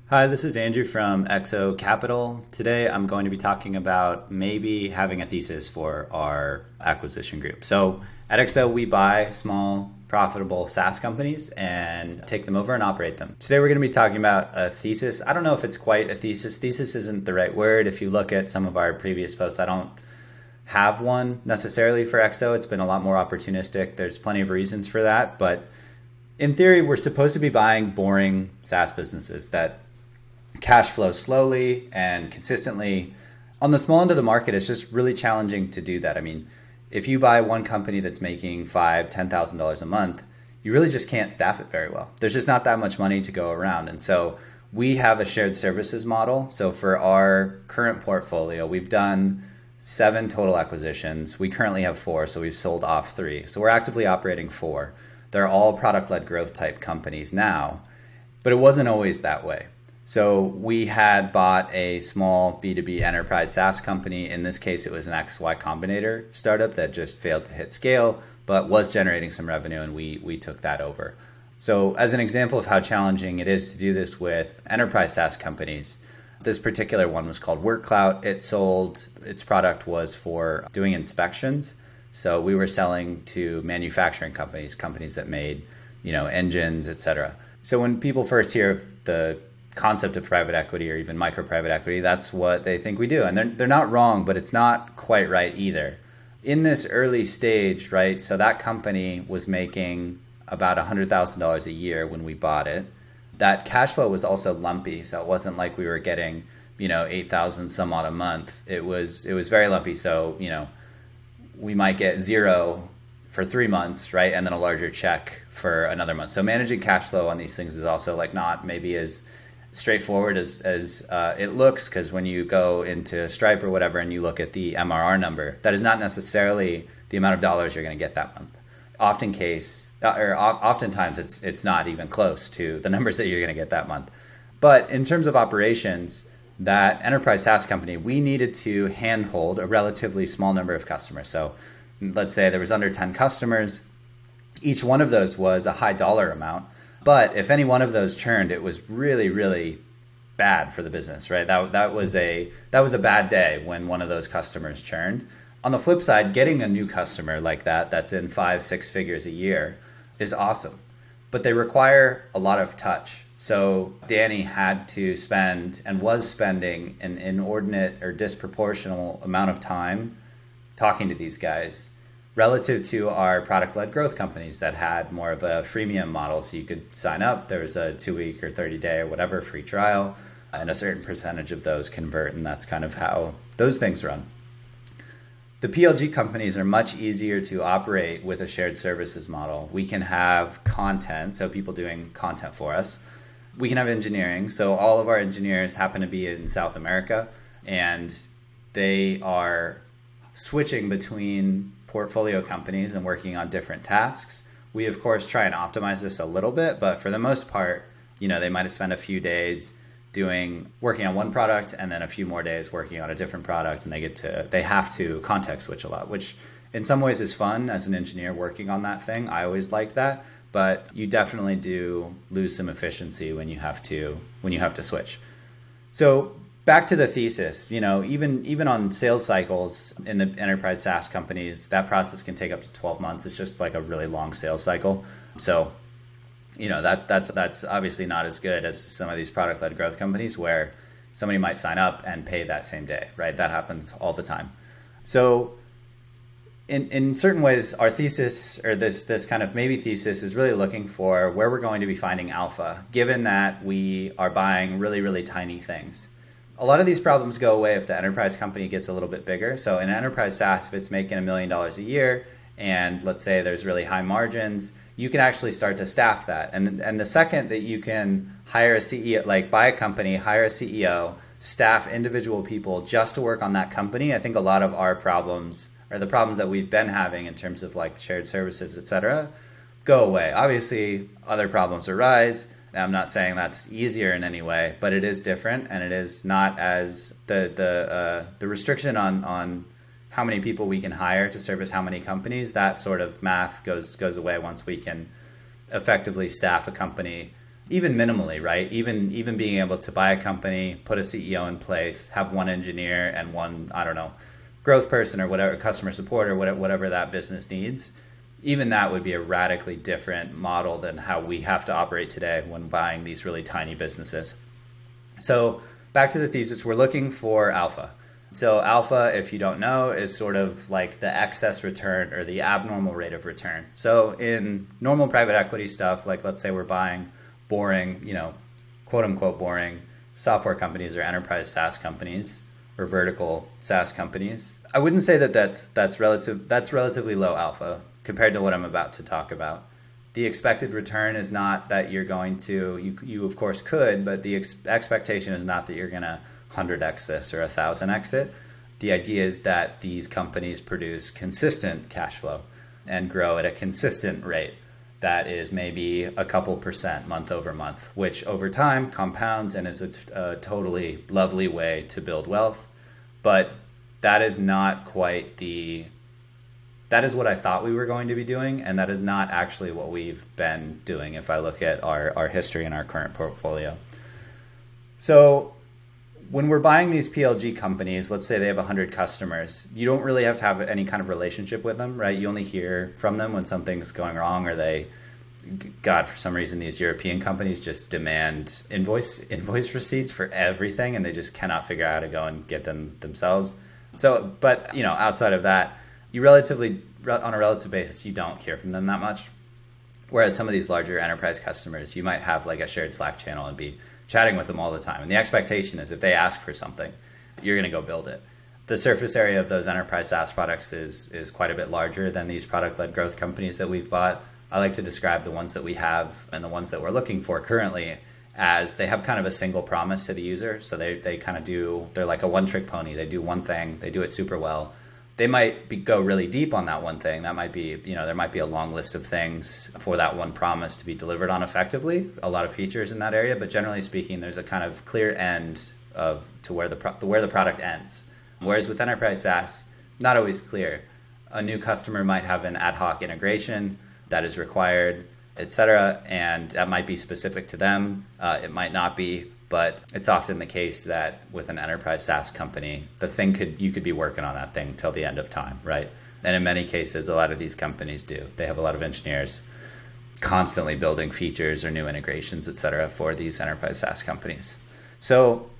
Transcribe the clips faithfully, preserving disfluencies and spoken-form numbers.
Hi, this is Andrew from X O Capital. Today I'm going to be talking about maybe having a thesis for our acquisition group. So at X O, we buy small, profitable SaaS companies and take them over and operate them. Today we're going to be talking about a thesis. I don't know if it's quite a thesis. Thesis isn't the right word. If you look at some of our previous posts, I don't have one necessarily for X O. It's been a lot more opportunistic. There's plenty of reasons for that. But in theory, we're supposed to be buying boring SaaS businesses that cash flow slowly and consistently. On the small end of the market, it's just really challenging to do that. I mean, if you buy one company that's making five, ten thousand dollars a month, you really just can't staff it very well. There's just not that much money to go around, and so we have a shared services model. So for our current portfolio, we've done seven total acquisitions. We currently have four, so we've sold off three. So we're actively operating four. They're all product-led growth type companies now, but it wasn't always that way. So we had bought a small B two B enterprise SaaS company. In this case, it was an X Y Combinator startup that just failed to hit scale, but was generating some revenue, and we we took that over. So as an example of how challenging it is to do this with enterprise SaaS companies, this particular one was called WorkClout. It sold, its product was for doing inspections. So we were selling to manufacturing companies, companies that made, you know, engines, et cetera. So when people first hear of the concept of private equity or even micro private equity, that's what they think we do. And they're, they're not wrong, but it's not quite right either. In this early stage, right, so that company was making about one hundred thousand dollars a year when we bought it. That cash flow was also lumpy, so it wasn't like we were getting, you know, eight thousand some odd a month. It was it was very lumpy, so, you know, we might get zero for three months, right, and then a larger check for another month. So managing cash flow on these things is also like not maybe as straightforward as as uh, it looks, because when you go into Stripe or whatever and you look at the M R R number, that is not necessarily the amount of dollars you're going to get that month. Often case, uh, or oftentimes it's it's not even close to the numbers that you're going to get that month. But in terms of operations, that enterprise SaaS company, we needed to handhold a relatively small number of customers. So let's say there was under ten customers. Each one of those was a high dollar amount. But if any one of those churned, it was really, really bad for the business, right? That that was a that was a bad day when one of those customers churned. On the flip side, getting a new customer like that, that's in five, six figures a year, is awesome. But they require a lot of touch. So Danny had to spend and was spending an inordinate or disproportional amount of time talking to these guys, relative to our product-led growth companies that had more of a freemium model. So you could sign up, there was a two-week or thirty-day or whatever free trial, and a certain percentage of those convert, and that's kind of how those things run. The P L G companies are much easier to operate with a shared services model. We can have content, so people doing content for us. We can have engineering, so all of our engineers happen to be in South America, and they are switching between portfolio companies and working on different tasks. We, of course, try and optimize this a little bit, but for the most part, you know, they might have spent a few days doing working on one product and then a few more days working on a different product, and they get to they have to context switch a lot, which in some ways is fun as an engineer working on that thing. I always liked that, but you definitely do lose some efficiency when you have to when you have to switch. So back to the thesis, you know, even even on sales cycles in the enterprise SaaS companies, that process can take up to twelve months. It's just like a really long sales cycle. So, you know, that that's that's obviously not as good as some of these product-led growth companies where somebody might sign up and pay that same day, right? That happens all the time. So in in certain ways, our thesis, or this this kind of maybe thesis, is really looking for where we're going to be finding alpha, given that we are buying really, really tiny things. A lot of these problems go away if the enterprise company gets a little bit bigger. So in enterprise SaaS, if it's making a million dollars a year, and let's say there's really high margins, you can actually start to staff that. And and the second that you can hire a C E O, like buy a company, hire a C E O, staff individual people just to work on that company, I think a lot of our problems, or the problems that we've been having in terms of like shared services, et cetera, go away. Obviously, other problems arise. I'm not saying that's easier in any way, but it is different, and it is not as the the uh, the restriction on on how many people we can hire to service how many companies. That sort of math goes goes away once we can effectively staff a company even minimally, right? Even even being able to buy a company, put a C E O in place, have one engineer and one, I don't know, growth person or whatever, customer support or whatever, whatever that business needs, even that would be a radically different model than how we have to operate today when buying these really tiny businesses. So back to the thesis, we're looking for alpha. So alpha, if you don't know, is sort of like the excess return or the abnormal rate of return. So in normal private equity stuff, like let's say we're buying boring, you know, quote unquote boring software companies or enterprise SaaS companies or vertical SaaS companies, I wouldn't say that that's that's relative that's relatively low alpha compared to what I'm about to talk about. The expected return is not that you're going to, you you of course could, but the ex- expectation is not that you're going to one hundred x this or one thousand x it. The idea is that these companies produce consistent cash flow and grow at a consistent rate that is maybe a couple percent month over month, which over time compounds and is a, a totally lovely way to build wealth. But that is not quite the, that is what I thought we were going to be doing, and that is not actually what we've been doing if I look at our, our history and our current portfolio. So when we're buying these P L G companies, let's say they have one hundred customers, you don't really have to have any kind of relationship with them, right? You only hear from them when something's going wrong, or they, God, for some reason, these European companies just demand invoice invoice receipts for everything, and they just cannot figure out how to go and get them themselves. So, but, you know, outside of that, you relatively, on a relative basis, you don't hear from them that much. Whereas some of these larger enterprise customers, you might have like a shared Slack channel and be chatting with them all the time. And the expectation is if they ask for something, you're going to go build it. The surface area of those enterprise SaaS products is is quite a bit larger than these product-led growth companies that we've bought. I like to describe the ones that we have and the ones that we're looking for currently as they have kind of a single promise to the user. So they, they kind of do, they're like a one-trick pony. They do one thing, they do it super well. They might be, go really deep on that one thing. That might be, you know, there might be a long list of things for that one promise to be delivered on effectively, a lot of features in that area. But generally speaking, there's a kind of clear end of to where the pro- where the product ends. Whereas with enterprise SaaS, not always clear. A new customer might have an ad hoc integration that is required, et cetera, and that might be specific to them. Uh, it might not be. But it's often the case that with an enterprise SaaS company, the thing could you could be working on that thing till the end of time, right? And in many cases, a lot of these companies do. They have a lot of engineers constantly building features or new integrations, et cetera, for these enterprise SaaS companies. So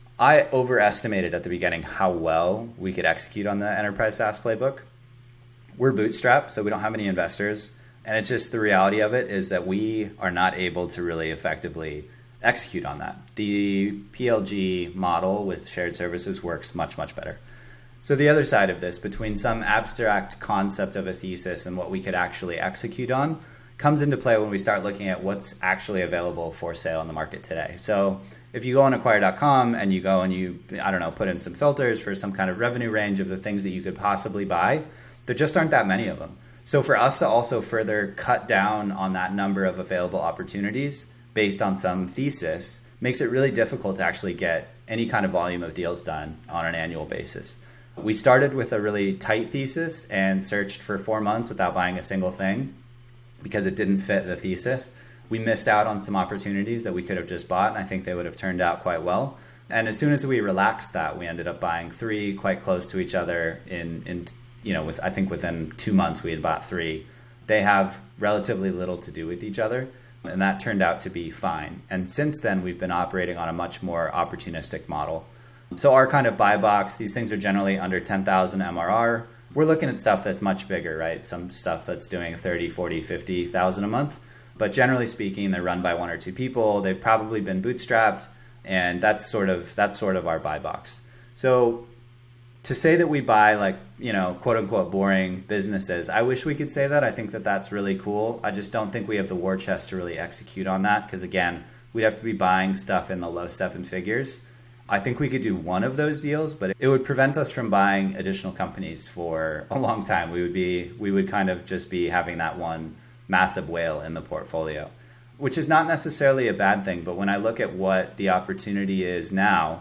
I overestimated at the beginning how well we could execute on the enterprise SaaS playbook. We're bootstrapped, so we don't have any investors. And it's just the reality of it is that we are not able to really effectively execute on that. The P L G model with shared services works much, much better. So the other side of this, between some abstract concept of a thesis and what we could actually execute on, comes into play when we start looking at what's actually available for sale in the market today. So if you go on acquire dot com and you go and you, I don't know, put in some filters for some kind of revenue range of the things that you could possibly buy, there just aren't that many of them. So for us to also further cut down on that number of available opportunities based on some thesis makes it really difficult to actually get any kind of volume of deals done on an annual basis. We started with a really tight thesis and searched for four months without buying a single thing because it didn't fit the thesis. We missed out on some opportunities that we could have just bought, and I think they would have turned out quite well. And as soon as we relaxed that, we ended up buying three quite close to each other in, in you know, with I think within two months we had bought three. They have relatively little to do with each other. And that turned out to be fine. And since then, we've been operating on a much more opportunistic model. So our kind of buy box, these things are generally under ten thousand M R R. We're looking at stuff that's much bigger, right? Some stuff that's doing thirty, forty, fifty thousand a month. But generally speaking, they're run by one or two people. They've probably been bootstrapped. And that's sort of that's sort of our buy box. So to say that we buy like, you know, quote unquote boring businesses, I wish we could say that. I think that that's really cool. I just don't think we have the war chest to really execute on that because, again, we'd have to be buying stuff in the low seven figures. I think we could do one of those deals, but it would prevent us from buying additional companies for a long time. We would be, we would kind of just be having that one massive whale in the portfolio, which is not necessarily a bad thing. But when I look at what the opportunity is now,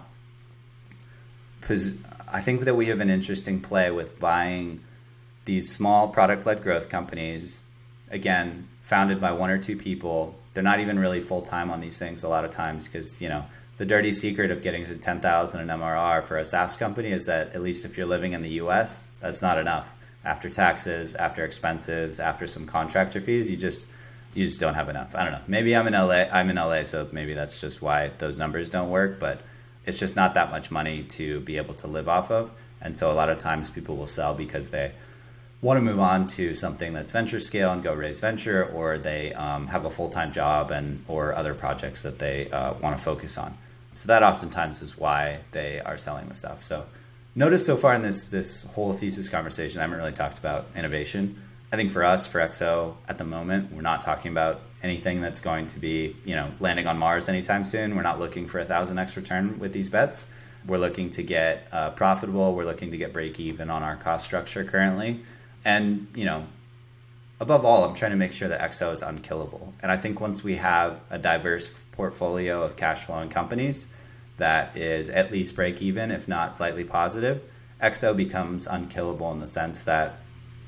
because I think that we have an interesting play with buying these small product-led growth companies, again, founded by one or two people They're not even really full-time on these things a lot of times because, you know, the dirty secret of getting to ten thousand in M R R for a SaaS company is that at least if you're living in the U S, that's not enough. After taxes, after expenses, after some contractor fees, you just you just don't have enough. I don't know. Maybe I'm in L A. I'm in L A, so maybe that's just why those numbers don't work. But it's just not that much money to be able to live off of. And so a lot of times people will sell because they want to move on to something that's venture scale and go raise venture, or they um, have a full-time job and or other projects that they uh, want to focus on. So that oftentimes is why they are selling the stuff. So notice so far in this this whole thesis conversation, I haven't really talked about innovation. I think for us, for X O, at the moment, we're not talking about anything that's going to be, you know, landing on Mars anytime soon. We're not looking for a thousand X return with these bets. We're looking to get uh, profitable. We're looking to get break even on our cost structure currently. And, you know, above all, I'm trying to make sure that X O is unkillable. And I think once we have a diverse portfolio of cash flowing companies that is at least break even, if not slightly positive, X O becomes unkillable in the sense that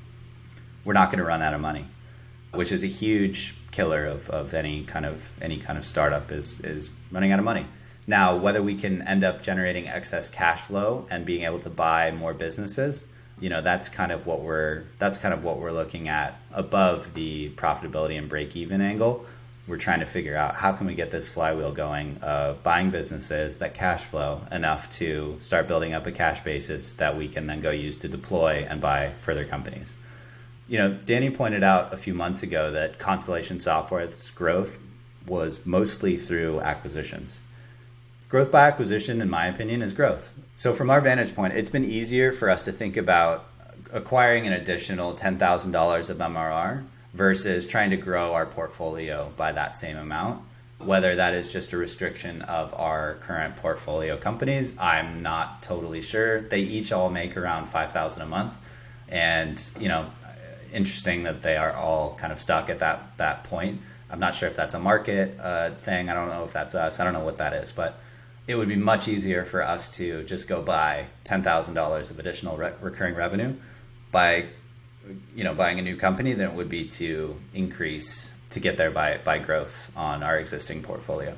we're not going to run out of money, which is a huge killer of, of any kind of any kind of startup is is running out of money. Now, whether we can end up generating excess cash flow and being able to buy more businesses, you know, that's kind of what we're that's kind of what we're looking at above the profitability and break even angle. We're trying to figure out how can we get this flywheel going of buying businesses that cash flow enough to start building up a cash basis that we can then go use to deploy and buy further companies. You know, Danny pointed out a few months ago that Constellation Software's growth was mostly through acquisitions. Growth by acquisition, in my opinion, is growth. So from our vantage point, it's been easier for us to think about acquiring an additional ten thousand dollars of M R R versus trying to grow our portfolio by that same amount. Whether that is just a restriction of our current portfolio companies, I'm not totally sure. They each all make around five thousand dollars a month. And, you know, interesting that they are all kind of stuck at that that point. I'm not sure if that's a market uh, thing. I don't know if that's us. I don't know what that is. But it would be much easier for us to just go buy ten thousand dollars of additional re- recurring revenue by, you know, buying a new company than it would be to increase, to get there by, by growth on our existing portfolio.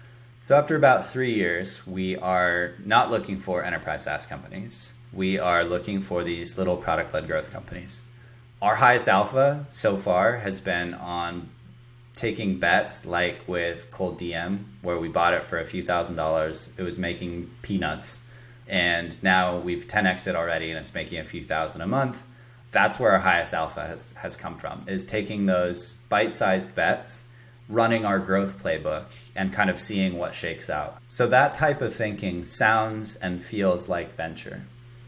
So after about three years, we are not looking for enterprise SaaS companies. We are looking for these little product-led growth companies. Our highest alpha so far has been on taking bets like with Cold D M, where we bought it for a few thousand dollars. It was making peanuts. And now we've ten X'd it already and it's making a few thousand a month. That's where our highest alpha has, has come from, is taking those bite-sized bets, running our growth playbook, and kind of seeing what shakes out. So that type of thinking sounds and feels like venture.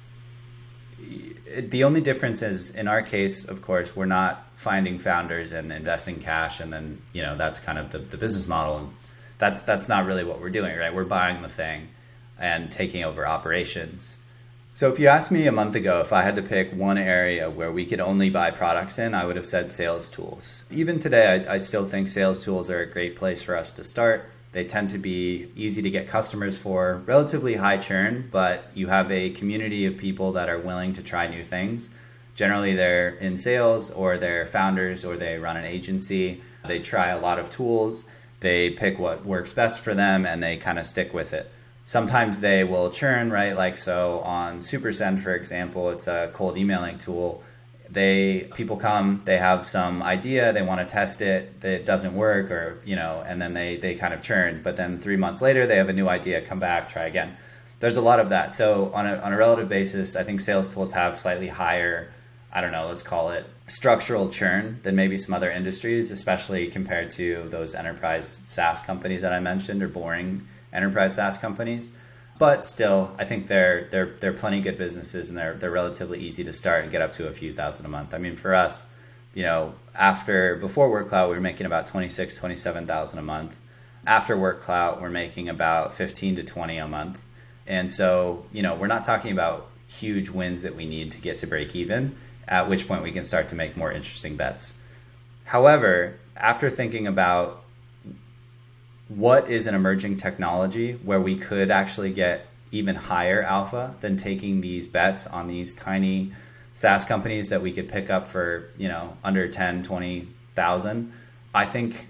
The only difference is, in our case, of course, we're not finding founders and investing cash, and then, you know, that's kind of the, the business model. And that's that's not really what we're doing, right? We're buying the thing and taking over operations. So if you asked me a month ago if I had to pick one area where we could only buy products in, I would have said sales tools. Even today, I, I still think sales tools are a great place for us to start. They tend to be easy to get customers for, relatively high churn, but you have a community of people that are willing to try new things. Generally, they're in sales, or they're founders, or they run an agency. They try a lot of tools. They pick what works best for them, and they kind of stick with it. Sometimes they will churn, right? Like so on SuperSend, for example, it's a cold emailing tool. They people come, they have some idea, they want to test it, it doesn't work, or, you know, and then they they kind of churn. But then three months later, they have a new idea, come back, try again. There's a lot of that. So on a on a relative basis, I think sales tools have slightly higher, I don't know, let's call it structural churn than maybe some other industries, especially compared to those enterprise SaaS companies that I mentioned, or boring enterprise SaaS companies. But still, I think they're they're they're plenty good businesses, and they're they're relatively easy to start and get up to a few thousand a month. I mean, for us, you know, after before WorkClout, we were making about twenty-six, twenty-seven thousand a month. After WorkClout, we're making about fifteen to twenty a month. And so, you know, we're not talking about huge wins that we need to get to break even, at which point we can start to make more interesting bets. However, after thinking about what is an emerging technology where we could actually get even higher alpha than taking these bets on these tiny SaaS companies that we could pick up for, you know, under ten, twenty thousand, I think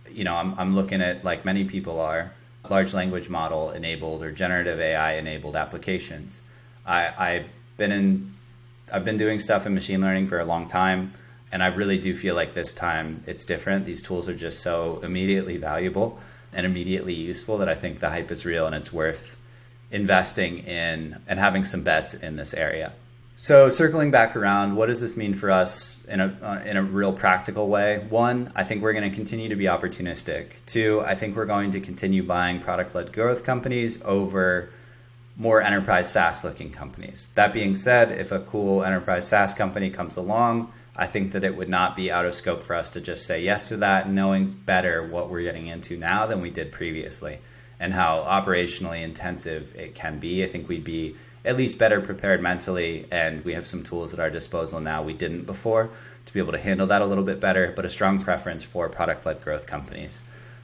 you know, I'm, I'm looking at, like many people are, large language model enabled or generative A I enabled applications. I, I've been in, I've been doing stuff in machine learning for a long time, and I really do feel like this time it's different. These tools are just so immediately valuable and immediately useful that I think the hype is real and it's worth investing in and having some bets in this area. So circling back around, what does this mean for us in a uh, in a real practical way? One, I think we're going to continue to be opportunistic. Two, I think we're going to continue buying product-led growth companies over more enterprise SaaS-looking companies. That being said, if a cool enterprise SaaS company comes along, I think that it would not be out of scope for us to just say yes to that, knowing better what we're getting into now than we did previously and how operationally intensive it can be. I think we'd be at least better prepared mentally, and we have some tools at our disposal now we didn't before to be able to handle that a little bit better, but a strong preference for product-led growth companies.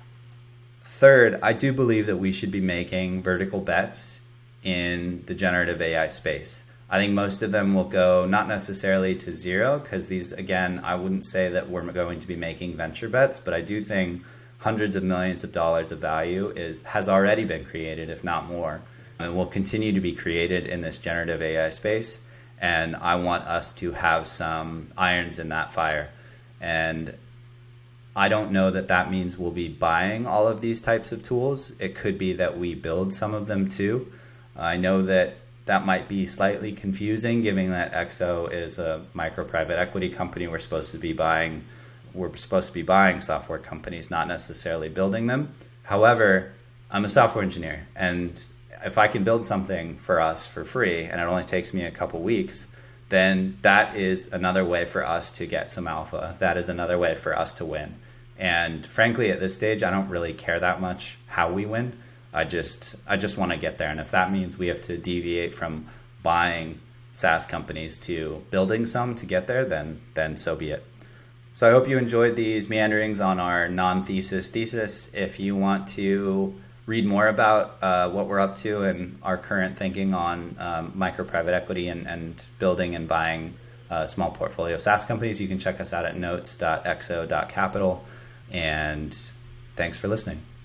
Third, I do believe that we should be making vertical bets in the generative A I space. I think most of them will go not necessarily to zero, because these, again, I wouldn't say that we're going to be making venture bets, but I do think hundreds of millions of dollars of value is has already been created, if not more, and will continue to be created in this generative A I space. And I want us to have some irons in that fire. And I don't know that that means we'll be buying all of these types of tools. It could be that we build some of them too. I know that that might be slightly confusing, given that X O is a micro private equity company. We're supposed to be buying, we're supposed to be buying software companies, not necessarily building them. However, I'm a software engineer, and if I can build something for us for free and it only takes me a couple weeks, then that is another way for us to get some alpha. That is another way for us to win. And frankly, at this stage, I don't really care that much how we win. I just I just want to get there. And if that means we have to deviate from buying SaaS companies to building some to get there, then then so be it. So I hope you enjoyed these meanderings on our non-thesis thesis. If you want to read more about uh, what we're up to and our current thinking on um, micro private equity and, and building and buying a small portfolio of SaaS companies, you can check us out at notes dot x o dot capital. And thanks for listening.